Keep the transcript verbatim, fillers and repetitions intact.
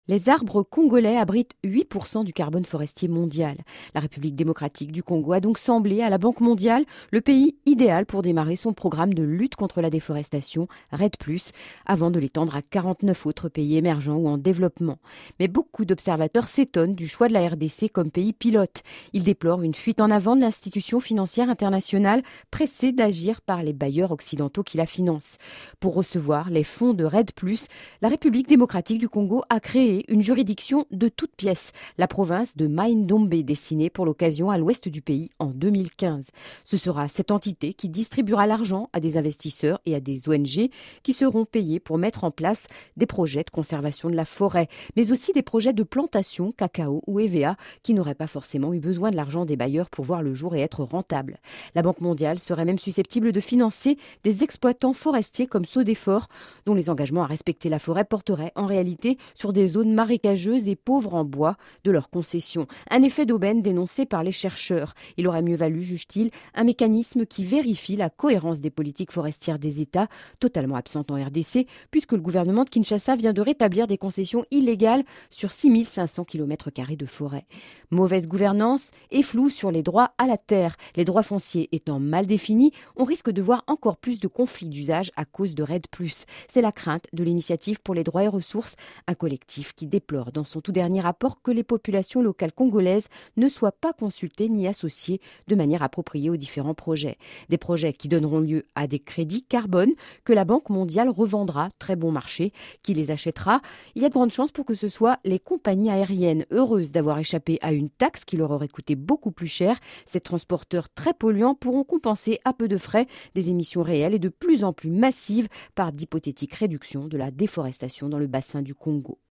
Les arbres congolais abritent huit pour cent du carbone forestier mondial. La République démocratique du Congo a donc semblé à la Banque mondiale le pays idéal pour démarrer son programme de lutte contre la déforestation, REDD plus, avant de l'étendre à quarante-neuf autres pays émergents ou en développement. Mais beaucoup d'observateurs s'étonnent du choix de la R D C comme pays pilote. Ils déplorent une fuite en avant de l'institution financière internationale pressée d'agir par les bailleurs occidentaux qui la financent. Pour recevoir les fonds de REDD plus, la République démocratique du Congo a créé une juridiction de toutes pièces, la province de Mai-Ndombe, destinée pour l'occasion à l'ouest du pays en deux mille quinze. Ce sera cette entité qui distribuera l'argent à des investisseurs et à des O N G qui seront payés pour mettre en place des projets de conservation de la forêt, mais aussi des projets de plantation, cacao ou E V A qui n'auraient pas forcément eu besoin de l'argent des bailleurs pour voir le jour et être rentables. La Banque mondiale serait même susceptible de financer des exploitants forestiers comme Sodefort, dont les engagements à respecter la forêt porteraient en réalité sur des zones marécageuses et pauvres en bois de leurs concessions. Un effet d'aubaine dénoncé par les chercheurs. Il aurait mieux valu, juge-t-il, un mécanisme qui vérifie la cohérence des politiques forestières des États, totalement absentes en R D C, puisque le gouvernement de Kinshasa vient de rétablir des concessions illégales sur six mille cinq cents kilomètres carrés de forêt. Mauvaise gouvernance et flou sur les droits à la terre. Les droits fonciers étant mal définis, on risque de voir encore plus de conflits d'usage à cause de REDD plus. C'est la crainte de l'Initiative pour les droits et ressources, un collectif qui déplore dans son tout dernier rapport que les populations locales congolaises ne soient pas consultées ni associées de manière appropriée aux différents projets. Des projets qui donneront lieu à des crédits carbone que la Banque mondiale revendra très bon marché. Qui les achètera? Il y a de grandes chances pour que ce soit les compagnies aériennes, heureuses d'avoir échappé à une taxe qui leur aurait coûté beaucoup plus cher. Ces transporteurs très polluants pourront compenser à peu de frais des émissions réelles et de plus en plus massives par d'hypothétiques réductions de la déforestation dans le bassin du Congo.